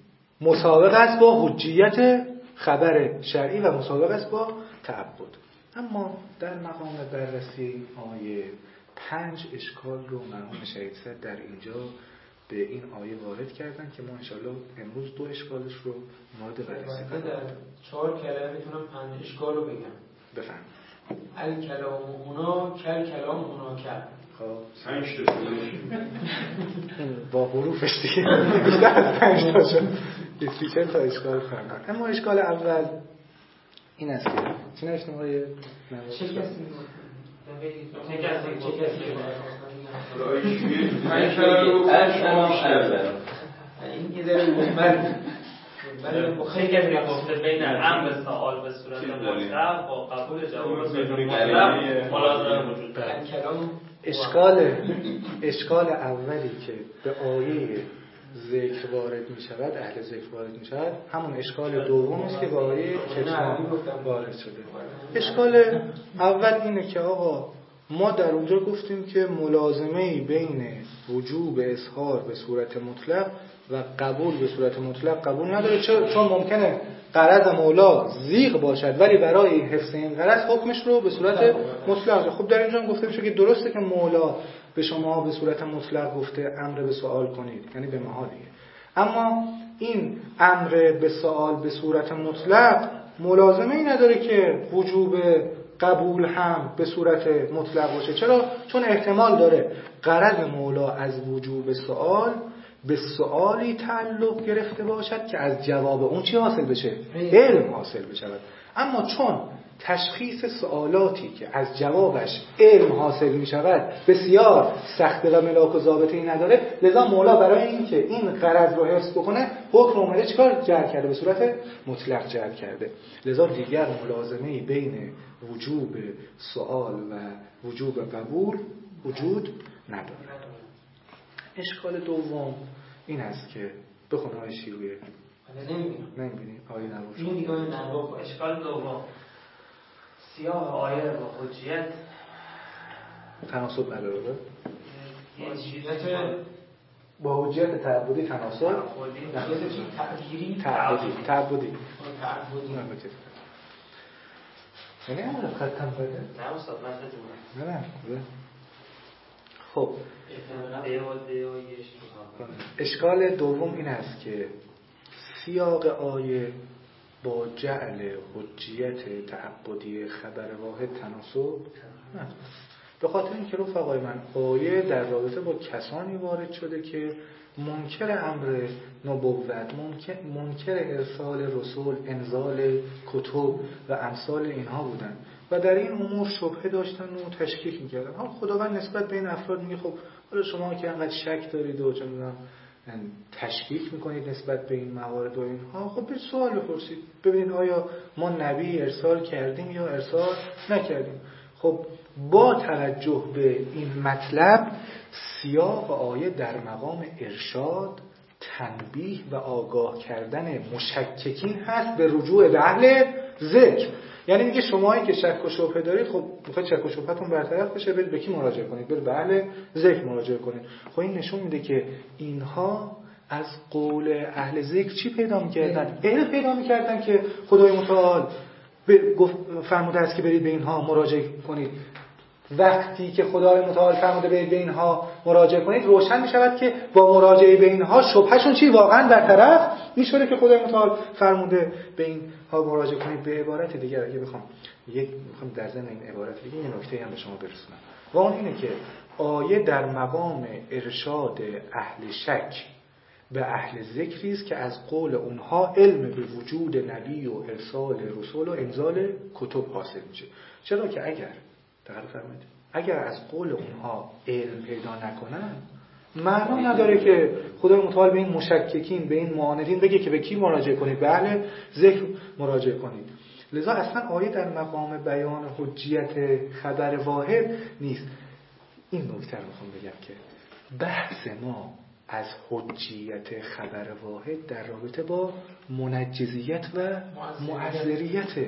مساوق است با حجیت خبر شرعی و مساوق است با تعبد. اما در مقام بررسی این آیه پنج اشکال رو مرحوم شهید صدر در اینجا به این آیه وارد کردن که ما انشالله امروز دو اشکالش رو مورد بررسی کنیم. در چهار کلمه میتونم پنج اشکال رو بگم. بفهم. الکلام اونا کل کلام اونا کل. خب پنج تا با حروفش دیگه بیشتر از پنج تا شد. بیست تا اشکال فرمود. اما اشکال اول این است که چی نوشتم آقای چه کسی چه کسی چه کسی پنج تا این یه ذره مجمل ولی خیلی کسی گفته بین امر سوال به صورت مطلق با قبول جواب به صورت مطلق ملازمه وجود داره. اشکال اشکال اولی که به آیه ذکر وارد می شود، اهل ذکر وارد می شود، همون اشکال دوم است که به آیه کتمان وارد شده. اشکال اول اینه که آقا ما در اونجا گفتیم که ملازمه‌ای بین وجوب اظهار به صورت مطلق و قبول به صورت مطلق قبول نداره، چون ممکنه غرض مولا زیغ باشد ولی برای حفظ این غرض حکمش رو به صورت مطلق. خب در اینجا هم گفته میشه که درسته که مولا به شما به صورت مطلق گفته امر به سوال کنید، یعنی به محاله، اما این امر به سوال به صورت مطلق ملازمه ای نداره که وجوب قبول هم به صورت مطلق باشه. چرا؟ چون احتمال داره غرض مولا از وجوب سوال به سوالی تعلق گرفته باشد که از جواب اون چی حاصل بشه؟ علم حاصل بشود. اما چون تشخیص سوالاتی که از جوابش علم حاصل می شود بسیار سخته و ملاک و ضابطه‌ای نداره، لذا مولا برای این که این غرض رو حفظ بکنه حکم اومده چیکار جعل کرده؟ به صورت مطلق جعل کرده. لذا دیگر ملازمه‌ای بین وجوب سوال و وجوب قبول وجود نداره. اشکال دوم این است که بخون آیه شیرویه. نمی‌بینم. نمی‌بینی؟ آیه نباشه. این دیگه نباشه. اشکال دوم سیاه آیه با حجیت تناسب نداره. حجیت با حجیت تعبدی تناسب حجیت چی؟ تعبیری؟ تعبدی تعبدی تعبدی یعنی همون خطم بده؟ نه استاد من خطم نه نه خب اشکال دوم این است که سیاق آیه با جعل حجیت تعبدی خبر واحد تناسب نداره. به خاطر اینکه رفقای من آیه در رابطه با کسانی وارد شده که منکر امر نبوت، منکر, منکر ارسال رسول، انزال کتب و امثال اینها بودن و در این امور شبهه داشتن و تشکیک میکردن. ها خداوند نسبت به این افراد میگه خب حالا شما که انقدر شک دارید و چه میدونم تشکیک میکنید نسبت به این موارد و اینها، خب به سوال بپرسید ببینید آیا ما نبی ارسال کردیم یا ارسال نکردیم. خب با توجه به این مطلب سیاق آیه در مقام ارشاد، تنبیه و آگاه کردن مشککین هست به رجوع به اهل ذکر. یعنی میگه شماهایی که شک و شبهه دارید، خب میخواید شک و شبهتون برطرف بشه، برید به کی مراجعه کنید؟ برید به اهل ذکر مراجعه کنید. خب این نشون میده که اینها از قول اهل ذکر چی پیدا میکردن؟ علم پیدا میکردن که خدای متعال گفت فرموده است که برید به اینها مراجعه کنید. وقتی که خدای متعال فرموده برید به اینها مراجعه کنید، روشن می شود که با مراجعه به اینها شبهشون چی واقعا برطرف میشه که خدای متعال فرموده به اینها مراجعه کنید. به عبارت دیگر اگه بخوام یک میخوام در ضمن این عبارت دیگه یه نکته هم به شما برسونم و اون اینه که آیه در مقام ارشاد اهل شک به اهل ذکری است که از قول اونها علم به وجود نبی و ارسال رسول و انزال کتب حاصل میشه. چرا که اگر دقیق فرمایید اگر از قول اونها علم پیدا نکنن، معنا نداره که خدای متعال به این مشککین، به این معاندین بگه که به کی مراجعه کنید؟ به اهل ذکر مراجعه کنید. لذا اصلا آیه در مقام بیان حجیت خبر واحد نیست. این نکته رو میخوام بگم که بحث ما از حجیت خبر واحد در رابطه با منجزیت و معذریت.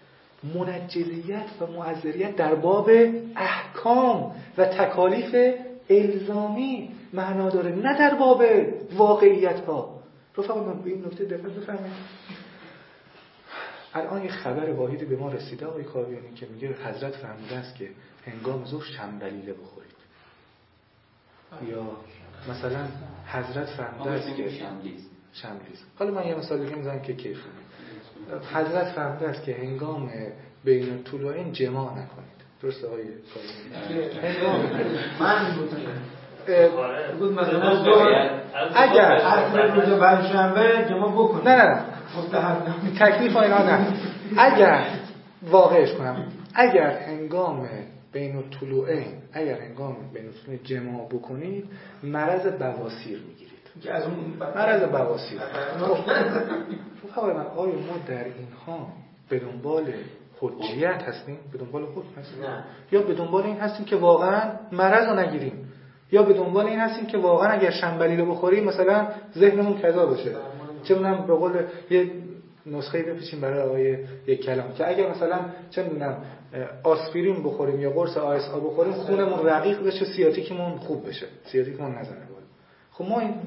منجزیت و معذریت در باب احکام و تکالیف الزامی معنا داره، نه در باب واقعیت ها. رفقا من به این نکته دقت بفرمایید. الان یه خبر واحدی به ما رسیده آقای کاویانی که میگه حضرت فرموده است که هنگام ظهر شنبلیله بخورید، یا مثلا حضرت فرموده است که شملیز. حالا من یه مثال دیگه میزنم که کیف کنید. حضرت فرموده است که هنگام بین الطلوعین جماع نکنید. درسته آقای کاویانی؟ هنگام من بود که بود مثلا اگر روز پنجشنبه جماع بکنید. نه نه تکلیف اینا نه. اگر واقعش کنم، اگر هنگام بین الطلوعین اگر هنگام بین الطلوعین جماع بکنید مرض بواسیر میگیرید. که از اون مرض بواسیر. خب من آیا ما در اینها به دنبال حجیت هستیم؟ به دنبال حکم هستیم؟ نه. یا به دنبال این هستیم که واقعا مرض رو نگیریم؟ یا به دنبال این هستیم که واقعا اگر شنبلی رو بخوریم مثلا ذهنمون کذا باشه؟ چه می‌دونم به قول یه نسخه بپیچیم برای آقای یک کلام که اگر مثلا چه می‌دونم آسپرین بخوریم یا قرص آی اس آ بخوریم خونمون رقیق بشه، سیاتیکمون خوب بشه، سیاتیکمون نزنه بالا. خب ما این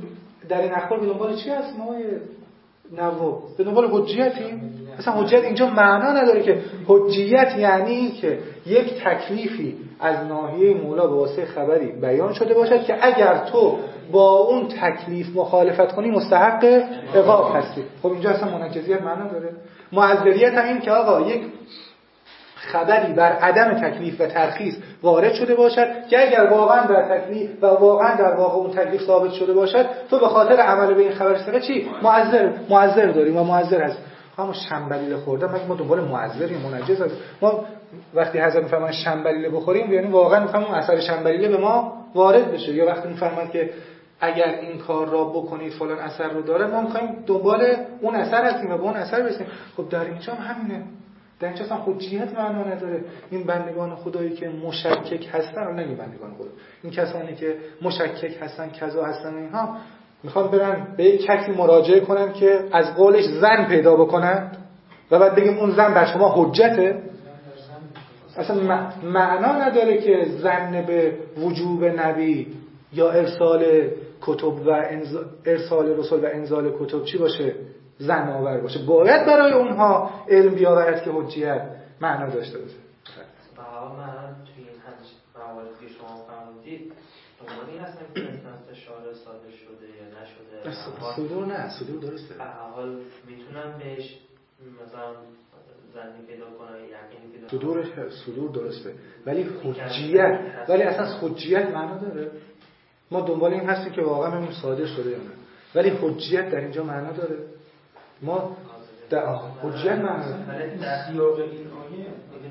در این اخبار به دنبال چی هست ما نواب؟ به دنبال حجیتیم؟ اصلا حجیت اینجا معنا نداره که حجیت یعنی این که یک تکلیفی از ناحیه مولا به واسطه خبری بیان شده باشد که اگر تو با اون تکلیف مخالفت کنی مستحق عقاب هستی. خب اینجا اصلا منجزیت معنا داره. معذریت هم این که آقا یک خبری بر عدم تکلیف و ترخیص وارد شده باشد که اگر واقعا در تکلیف و واقعا در واقع اون تکلیف ثابت شده باشد تو به خاطر عمل به این خبر سره چی معذر معذر داریم و معذر هست. اما شنبلیله خوردن مگه ما دنبال معذر یا منجز هست؟ ما وقتی حضرت میفرمان شنبلیله بخوریم یعنی واقعا میفهمیم اثر شنبلیله به ما وارد بشه، یا وقتی میفرمان که اگر این کار را بکنید فلان اثر رو داره ما میخوایم دنبال اون اثر هستیم و به اون اثر برسیم. خب در اینجا هم همینه. در اینجا اصلا حجیت معنا نداره. این بندگان خدایی که مشکک هستن، نه این بندگان خدا، این کسانی که مشکک هستن کذا هستن اینها میخوان برن به یک کسی مراجعه کنن که از قولش زن پیدا بکنن و بعد بگیم اون زن بر شما حجته. اصلا معنا نداره که زن به وجوب نبی یا ارسال کتب و ارسال رسول و انزال کتب چی باشه؟ زن آور باشه. باید برای اونها علم بیاورد که حجیت معنا داشته باشه. بها من توی این همچ مواردی که شما فرمودید دنبالی هستم که مثلا شارع صادر شده یا نشده. صدور نه، صدور درسته. به حال میتونم بهش مثلا زنی پیدا کنم، یقینی پیدا کنم. صدور صدور درسته. ولی حجیت، ولی اصلا حجیت معنا داره. ما دنبال این هستیم که واقعا ببینیم صادر شده یا نه. ولی حجیت در اینجا معنا داره. ما در حجیت معنا داره. در سیاق این آیه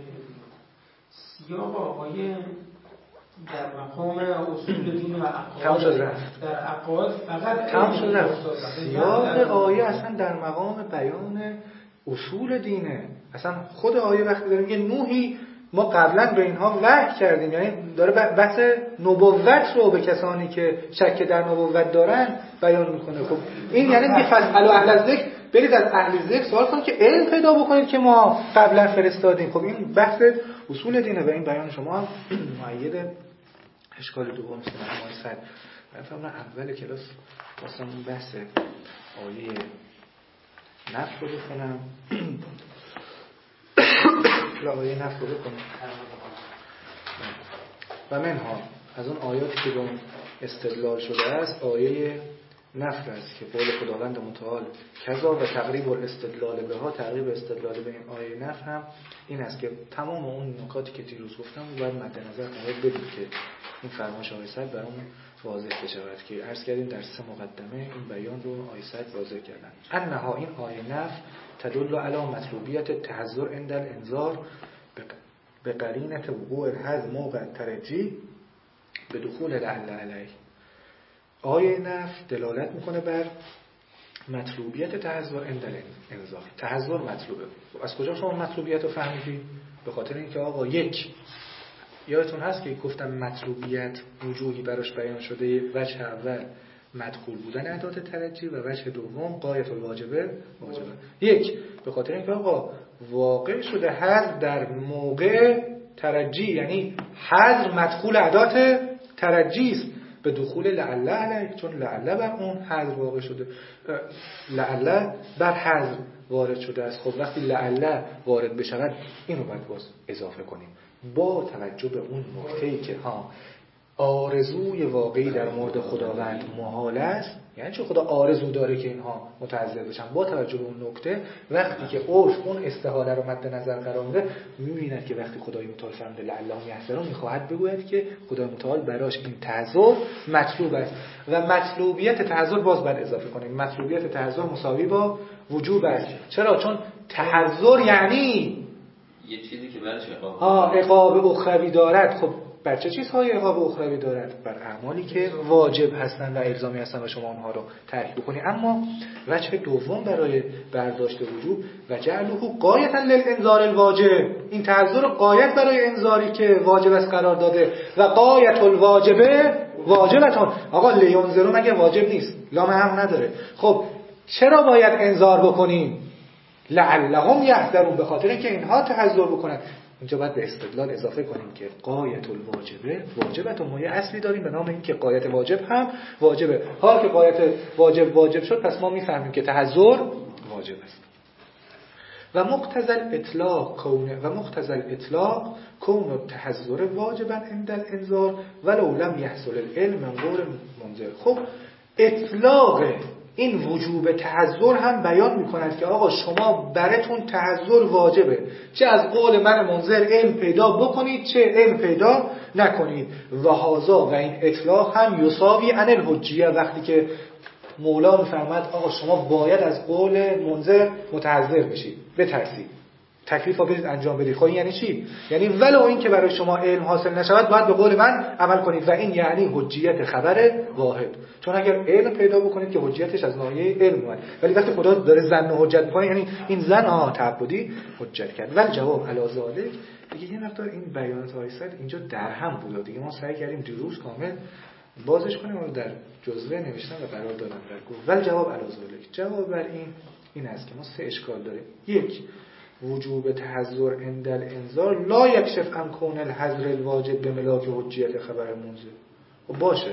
سیاق آیه در مقام اصول دین و عقاید در عقاید فقط تمام شده. سیاق آیه اصلا در مقام بیان اصول دینه. اصلا خود آیه وقتی داره میگه نوحی ما قبلا به اینها وحی کردیم، یعنی داره بحث نبوت رو به کسانی که شک در نبوت دارن بیان میکنه. خب این یعنی میگه فاسالو اهل الذکر، برید از اهل ذکر سوال کنید که علم پیدا بکنید که ما قبلا فرستادیم. خب این بحث اصول دینه و این بیان شما مؤید اشکال دوم سنت صد. من فهمم اول کلاس واسه اون بحث آیه نفس رو بخونم. آیه نفس رو بکنم و منها از اون آیاتی که با استدلال شده است آیه نفل است که قول خداوند متعال کذا و تقریب الاستدلال به ها. تقریب استدلال به این آیه نفل هم این است که تمام اون نکاتی که دیروز گفتم رو باید مد نظر قرار بدید که این فرمایش آیه صد برامون واضح بشود که عرض کردیم در سه مقدمه این بیان رو آیه صد واضح کردن. انها این آیه نفل تدل علی مطلوبیت تحذر عند الانذار به قرینه وقوع الحظ موقع ترجی به دخول لعل علیه. آیه نفل دلالت میکنه بر مطلوبیت تحذر عند الانذار. تحذر مطلوبه. از کجا شما مطلوبیت رو فهمیدید؟ به خاطر اینکه آقا یک، یادتون هست که گفتم مطلوبیت وجوهی براش بیان شده. وجه اول مدخول بودن ادات ترجی و وجه دوم غایت الواجبه واجبه. یک، به خاطر اینکه آقا واقع شده حذف در موقع ترجی، یعنی حذف مدخول ادات ترجی است به دخول لعل علیه، چون لعل بر اون حذف واقع شده، لعل بر حذف وارد شده است. خب وقتی لعل وارد بشود اینو باید باز اضافه کنیم با توجه به اون نکته‌ای که ها آرزوی واقعی در مورد خداوند محال است. یعنی چون خدا آرزو داره که اینها متعذر بشن، با توجه به اون نکته وقتی که عرف اون استحاله رو مد نظر قرار میده می‌بیند که وقتی خدای متعال فرموده لعلهم یحذرون می‌خواهد بگوید که خدای متعال براش این تعذر مطلوب است و مطلوبیت تعذر باز بعد اضافه کنیم. مطلوبیت تعذر مساوی با وجوب است. چرا؟ چون تعذر یعنی یه چیزی که برش عقاب ها عقاب اخروی دارد. خب بر چه چیزهای عقاب اخروی دارد؟ بر اعمالی که واجب هستند و الزامی هستند و شما اونها رو ترک بکنید. اما وجه دوم برای برداشت وجوب و جعله غایتا للانذار الواجب، این تعذر رو غایت برای انذاری که واجب است قرار داده و غایت الواجبه واجبتون. آقا لینذرو مگه واجب نیست؟ لام هم نداره. خب چرا باید انذار بکنیم؟ لعلهم یحذرون، به خاطر اینکه اینها تحذر بکنن. اینجا باید به استدلال اضافه کنیم که غایت الواجبه واجبت و ما یه اصلی داریم به نام این که غایت واجب هم واجبه. حال که غایت واجب واجب شد پس ما میفهمیم که تحذر واجب است. و مقتضی الاطلاق کون و مقتضی الاطلاق کون التحذر واجبا عند الانذار ولو لم يحصل العلم من غیر منذر. خب اطلاق این وجوب تحذر هم بیان میکند که آقا شما براتون تحذر واجبه، چه از قول من منذر علم پیدا بکنید چه علم پیدا نکنید. و هذا و این اطلاق هم یساوی عن الحجیه، وقتی که مولا میفرماد آقا شما باید از قول منذر متحذر بشید، بترسید، تکلیف رو برید انجام بدید. خب این یعنی چی؟ یعنی ولو این که برای شما علم حاصل نشود باید به قول من عمل کنید و این یعنی حجیت خبر واحد. چون اگر علم پیدا بکنید که حجیتش از ناحیه علم اومد، ولی وقتی خدا داره ظن و حجت میکنه یعنی این ظن ها تعبدی حجت کرد. ول جواب علی ذلک دیگه یه مقدار این بیانات های سر اینجا در هم بود دیگه، ما سعی کردیم دیروز کامل بازش کنیم و در جزوه نوشتن و قرار دادن در گفت. ول جواب علی ذلک، جواب بر این این است که ما سه اشکال داریم. یک، وجوب تحذر عند الانذار لا یکشف عن کون الحذر الواجب به ملاک حجیت خبر منذر. و باشه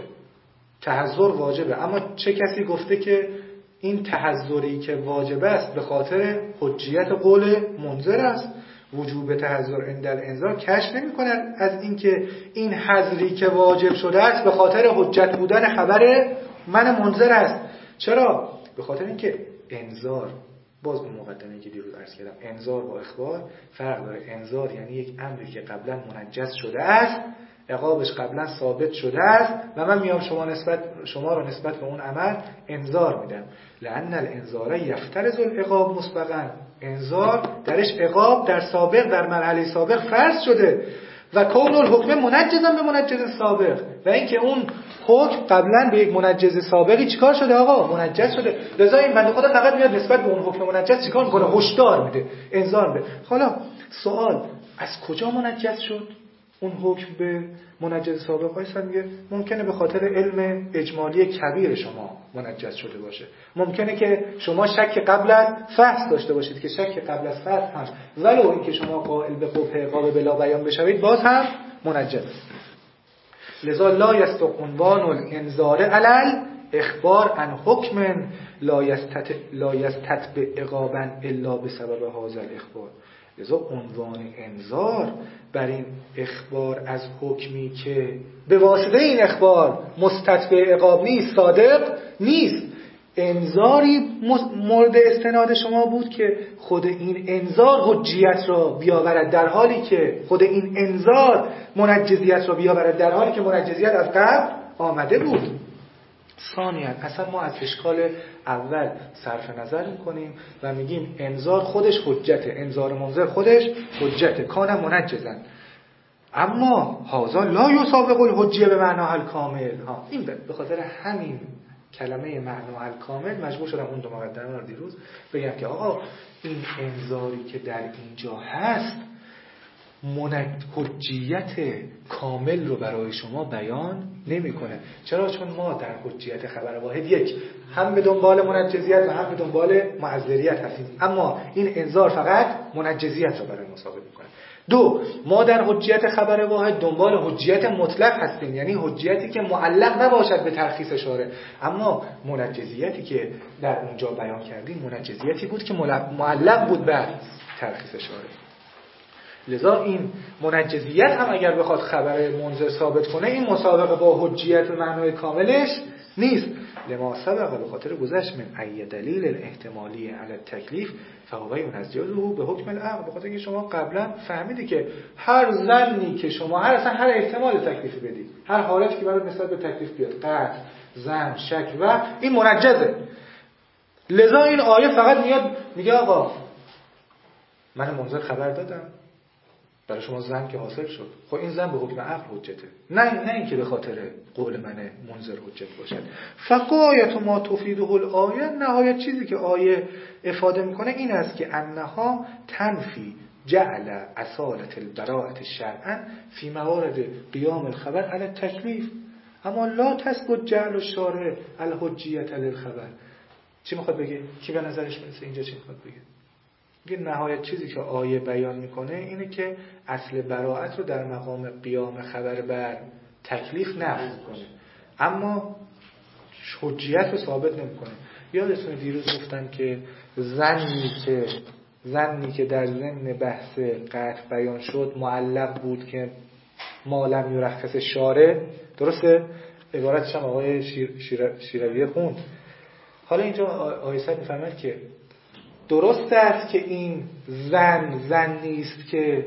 تحذر واجبه، اما چه کسی گفته که این تحذری که واجب است به خاطر حجیت قول منذر است؟ وجوب تحذر عند الانذار کشف نمی‌کنه از اینکه این حذری که واجب شده است به خاطر حجت بودن خبر من منذر است. چرا؟ به خاطر اینکه انذار، باز به مقدمه‌ای که دیروز عرض کردم، انذار با اخبار فرق داره. انذار یعنی یک امری که قبلا منجز شده است، عقابش قبلا ثابت شده است و من میام شما نسبت شما رو نسبت به اون عمل انذار میدم. لأن الانذار یفترض العقاب مسبقا، انذار درش عقاب در سابق در مرحله سابق فرض شده و کون الحکم منجزا به منجز سابق، و اینکه اون حکم قبلا به یک منجز سابقی چیکار شده آقا؟ منجز شده. لذا این بنده خدا فقط میاد نسبت به اون حکم منجز چیکار میکنه؟ هشدار میده، انذار میده. حالا سوال، از کجا منجز شد اون حکم به منجز سابق؟ هایستن میگه ممکنه به خاطر علم اجمالی کبیر شما منجز شده باشه، ممکنه که شما شک قبل از فحص داشته باشید که شک قبل از فحص هم ولو اینکه شما قائل به قبح عقاب بلا بیان بشوید باز هم منجز. لذا لا یستق عنوان الانذار علل اخبار عن حکم لا یستت لا یستتبع عقابا الا بسبب هذا الاخبار. لذا عنوان انذار بر این اخبار از حکمی که به واسطه این اخبار مستتبع عقاب نیست، صادق نیست. انذاری مورد استناد شما بود که خود این انذار حجیت را بیاورد در حالی که خود این انذار منجزیت را بیاورد در حالی که منجزیت از قبل آمده بود. ثانیاً اصلا ما از اشکال اول صرف نظر میکنیم و میگیم انذار خودش حجته، انذار منذر خودش حجته، کان منجزن. اما هذا لا یسابق الحجیه به معناها الکامل. ها این به خاطر همین کلمه معناها الکامل مجبور شدم اون دو مقدمه رو دیروز بگم که آقا این انذاری که در اینجا هست منجز حجیت کامل رو برای شما بیان نمیکنه. چرا؟ چون ما در حجیت خبر واحد یک هم به دنبال منجزیت و هم به دنبال معذریت هستیم، اما این انذار فقط منجزیت رو برای ما ثابت میکنه. دو، ما در حجیت خبر واحد دنبال حجیت مطلق هستیم، یعنی حجیتی که معلق نباشد به ترخیص شارع، اما منجزیتی که در اونجا بیان کردیم منجزیتی بود که معلق بود به ترخیص شارع. لذا این منجزیت هم اگر بخواد خبر منذر ثابت کنه این مسابقه با حجیت به معنای کاملش نیست. لما سبق، به خاطر گذشت من ای دلیل الاحتمالی علی التکلیف فهو ینزجه به حکم العقل. به خاطر که شما قبلا فهمیدی که هر ظنی که شما هر اصلا هر احتمال تکلیفی بدید، هر حالتی که برای نسبت به تکلیف بیاد، قطع، ظن، شک و این منجزه. لذا این آیه فقط میاد میگه آقا من منذر خبر دادم، برای شما زن که حاصل شد، خب این زن به حکم عقل حجته، نه نه اینکه به خاطر قول من منذر حجت باشد. فقایت ما تفیده الآیه، نهایت چیزی که آیه افاده میکنه این است که انها تنفی جعل اصالت البراءة شرعا فی موارد قیام الخبر علی التکلیف، اما لا تثبت جعل الشارع الحجیت للخبر. چی میخواد بگه؟ کی به نظرش میرسه اینجا چی میخواد بگه؟ یه نهایت چیزی که آیه بیان میکنه اینه که اصل براءت رو در مقام قیام خبر بر تکلیف نفی کنه، اما حجیت رو ثابت نمیکنه. یادتونه دیروز گفتم که زنی که زنی که در ضمن بحث قطع بیان شد معلق بود که ما لم یرخص شارع، درسته؟ عبارتش هم آقای شیر شیر شیرویه خوند. حالا اینجا آقای سعد میفرماید که درست است که این زن زن نیست که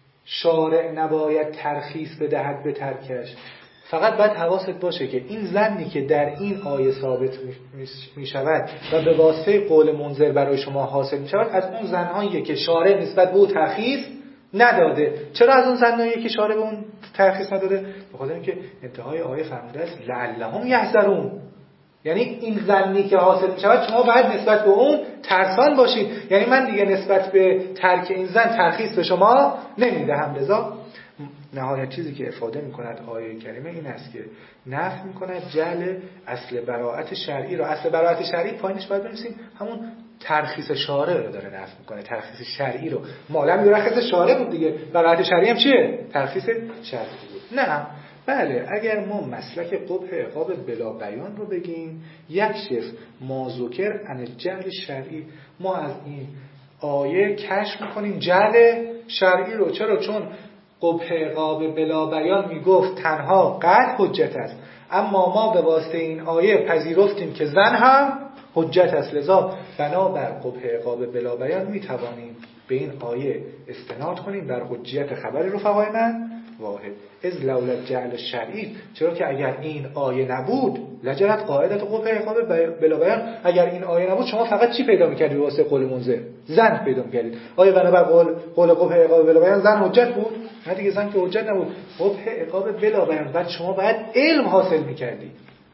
شارع نباید ترخیص بدهد به ترکش، فقط باید حواست باشه که این زنی که در این آیه ثابت می شود و به واسطه قول منذر برای شما حاصل می شود، از اون زنهایی که شارع نسبت به او ترخیص نداده. چرا از اون زنهایی که شارع به اون ترخیص نداده؟ به خاطر اینکه انتهای آیه فرموده است لعلهم یحذرون، یعنی این زنی که حاصل می شود شما باید نسبت به اون ترسان باشید، یعنی من دیگه نسبت به ترک این زن ترخیص به شما نمیدهم. لذا نهایت چیزی که افاده می کند آیه کریمه این است که نفی می کند جعل اصل براءت شرعی رو. اصل براءت شرعی پایینش باید بنویسیم همون ترخیص شارع رو داره نفی می کنه، ترخیص شرعی رو. مالم یرخص شارع بود دیگه، براءت شرعی هم چیه؟ ترخیص شرعی بود. نه بله، اگر ما مسلک قبح عقاب بلا بیان رو بگیم، یک شف ما ذکر عن الجعل شرعی، ما از این آیه کشف میکنیم جعل شرعی رو. چرا؟ چون قبح عقاب بلا بیان میگفت تنها قطع حجت است، اما ما به واسطه این آیه پذیرفتیم که زن هم حجت است. لذا بنابر قبح عقاب بلا بیان میتوانیم به این آیه استناد کنیم بر حجیت خبر رفقای من واحد. از لولا الجعل الشرعی، چرا که اگر این آیه نبود لجرت قاعدت قبح عقاب بلا بیان، اگر این آیه نبود شما فقط چی پیدا میکردید واسه قول منذر؟ زن پیدا میکردید. آیه بنابر قول قول قبح عقاب بلا بیان زن حجت بود؟ نه دیگه، زن که حجت نبود. قبح عقاب بلا بیان بعد شما باید علم حاصل میکردید.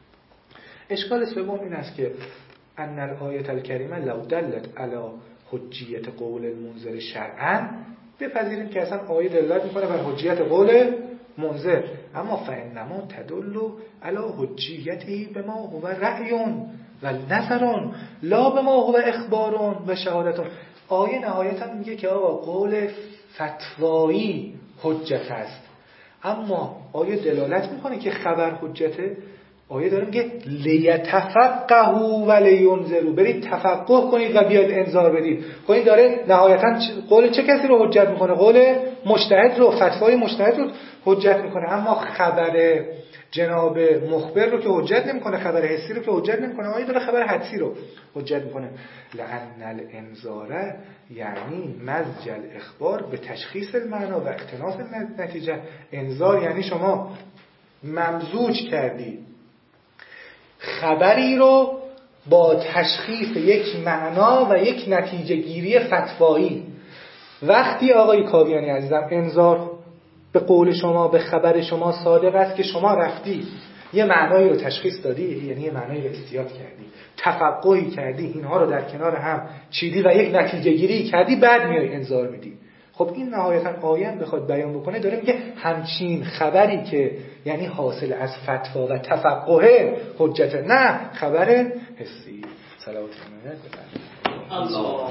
اشکال سوم این است که ان الآیه الکریمه لو دلت علی حجیت قول المنذر شرعا، بپذیریم که اصلا آیه دلالت میکنه بر حجیت قول منذر، اما فانما تدل علی حجیته بما هو رأی و نظر لا بما هو اخبار و شهادت. آیه نهایتا میگه که آقا قول فتوایی حجت است، اما آیه دلالت میکنه که خبر حجته. آیه داره میگه لیتفقهوا و لینذروا، برید تفقه کنید و بیاید انذار بدید. خب این داره نهایتا قول چه کسی رو حجت میکنه؟ قول مجتهد رو، فتوای مجتهد رو حجت میکنه، اما خبر جناب مخبر رو که حجت نمیکنه، خبر حسی رو که حجت نمیکنه. آیه داره خبر حدسی رو حجت میکنه. لأن الانذار یعنی مزج الاخبار به تشخیص المعنا و اقتناص النتیجه. انذار یعنی شما ممزوج کردی خبری رو با تشخیص یک معنا و یک نتیجه گیری فتوایی. وقتی آقای کاویانی عزیزم انذار به قول شما، به خبر شما صادق است که شما رفتی یه معنایی رو تشخیص دادی، یعنی یه معنایی رو استیاد کردی، تفقهی کردی، اینها رو در کنار هم چیدی و یک نتیجه گیری کردی، بعد میای انذار میدی. خب این نهایتا آیه هم بخواد بیان بکنه داره میگه همچین خبری که یعنی حاصل از فتوا و تفقه حجت، نه خبر حسی. صلوات الله الله.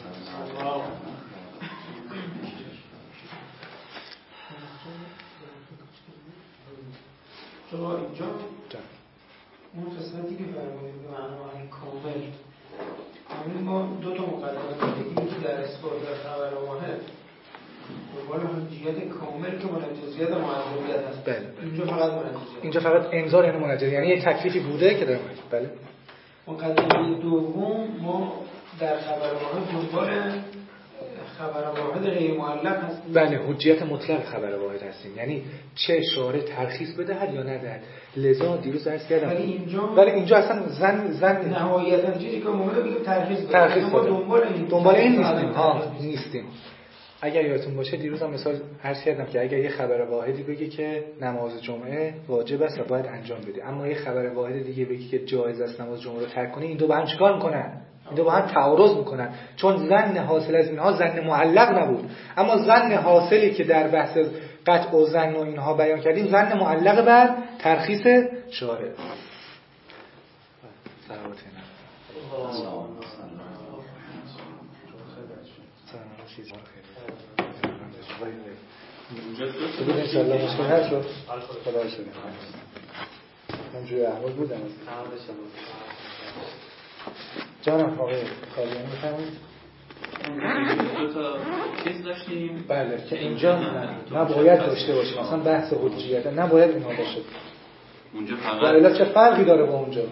شما اینجا اون قسمتی که فرمودید به معنای کامل، همین ما دو تا مقدمه دیدیم که در اثبات خبر واحد دنبال حجیت کامل که منجزیت و معذوریت هست. بله. اینجا فقط منجزیت، اینجا فقط انذار یعنی منجز، یعنی یه تکلیفی بوده که داره منجز. بله. مقدمه دوم ما در خبر واحد دنبال خبر واحد غیر معلق هستیم. بله، حجیت مطلق خبر واحد هستیم، یعنی چه شارع ترخیص بدهد یا ندهد. لذا دیروز عرض کردم ولی اینجا ولی اینجا اصلا زن زن نهایتا چیزی که ما بگیم ترخیص بده، ترخیص ما دنبال این دنبال این نیستیم. ها نیستیم. اگر یادتون باشه دیروز هم مثال عرض کردم که اگر یه خبر واحدی بگه که نماز جمعه واجب است و باید انجام بده، اما یه خبر واحد دیگه بگه که جایز است نماز جمعه رو ترک کنی، این دو با هم چیکار میکنن؟ این دو با هم تعارض میکنن، چون ظن حاصل از اینها ظن معلق نبود، اما ظن حاصلی که در بحث قطع و ظن و اینها بیان کردیم ظن معلق بر ترخیص شارع. صلوات چیز اونجا تو بود انشالله مشکل هست رو خدا شده من جوی احوال بودم جانم آقای خالیانی بفرمایید. دو تا چیز داشتیم بله که اینجا نباید داشته باشیم، اصلا بحث حجیت نباید اینا باشه اونجا و فقط الا چه فرقی داره با اونجا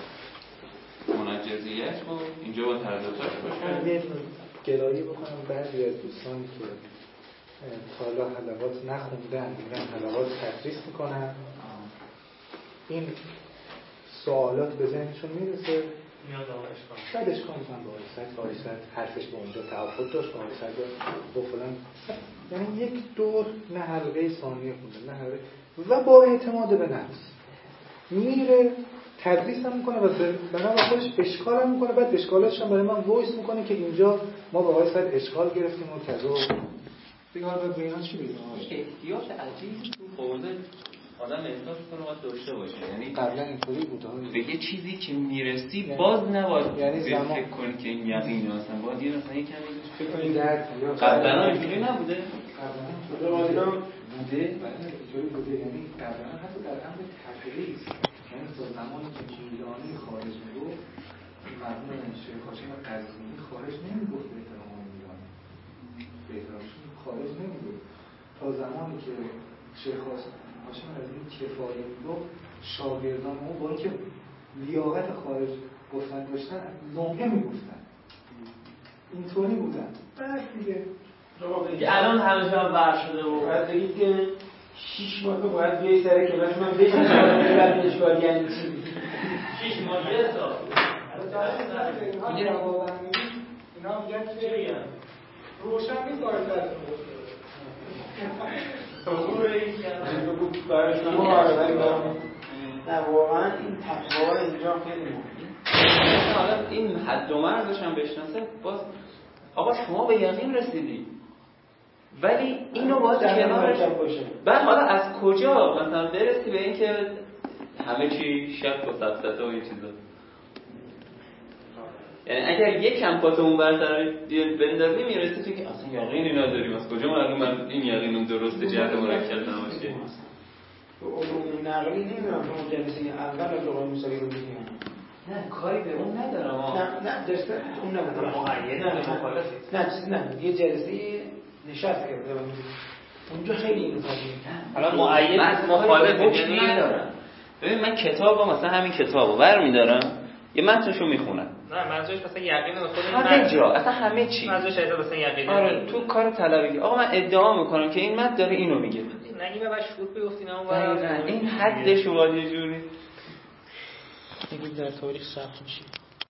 منجزیت بود اینجا با ترددتاش باشه. گلایه بکنم بعضی از دوستانی که تا حالا حلقات نخوندن میرن حلقات تدریس میکنن این سوالات به ذهنشون میرسه شاید اشکال میکنن با آیست آیست حرفش به اونجا تعافت داشت با آیست با فلان، یعنی یک دور نه حلقه ثانیه خونده نه حلقه و با اعتماد به نفس میره تدریس هم میکنه و بنا به خودش اشکال هم میکنه، بعد اشکالش هم برای من وایس میکنه که اینجا ما به آیست اشکال گرفتیم و کذا دیگه حالا به اینا چی بگیم؟ احتیاط عجیب تو حوزه آدم احساس کنه باید داشته باشه، یعنی قبلا اینطوری بود به یه چیزی که میرسی یعنی باز نباید یعنی زمان فکر کنی که این یقین مثلا باید یه مثلا یه کمی فکر کنید درد قبلا اینجوری نبوده قبلا اینطوری بوده بعد اینطوری بوده، یعنی قبلا حتی در امر تدریس یعنی تا زمانی که گیلانی خارج میگفت مرحوم شیخ هاشم قزوینی خارج نمیگفت به احترام گیلانی به احترامشون خارج نمیگفت تا زمانی که شیخ هاشم از این کفایه میگفت شاگردان اون با اینکه لیاقت خارج گفتن داشتن لمحه میگفتن اینطوری بودن. بعد دیگه الان همه جا ور شده و باید بگید که شیش ماه که باید بیایی سر کلاس من بشنم بعد اشکال یعنی چی شیش ماه یه سال اینا میگن که روشن نیست آیت از نه واقعا این تقوا اینجا خیلی مهمه. حالا این حد و مرزش هم بشناسه باز آقا شما به یقین رسیدی ولی اینو باید کنارش باشه. بعد حالا از کجا مثلا برسی به این که همه چی شک و سفسطه و این چیزا، یعنی اگر یک کم پاتو اون برتر بندازی میرسی تو که اصلا یقینی نداریم از کجا معلوم من این یقینم درسته جهت مرکب نباشه. علوم نقلی نمیدونم که اون جلسه اول از آقای موسوی رو بگیم نه کاری به اون ندارم. نه نه درسته اون ندارم مقید نه مخالفه نه نه یه جلسه نشست کرده اونجا خیلی اینو تاکید حالا مقید مخالفه یعنی ندارم. ببین من کتابو مثلا همین کتابو برمی‌دارم یه متنشو میخونم. نه منظورش مثلا یقین به خود همه جا اصلا همه چی منظورش ایده مثلا یقین. آره تو کار طلبی آقا من ادعا میکنم که این متن داره اینو میگه نگیم بعد شروع بیفتین اون برای این حدش رو باید یه جوری نگیم در تاریخ ثبت میشه.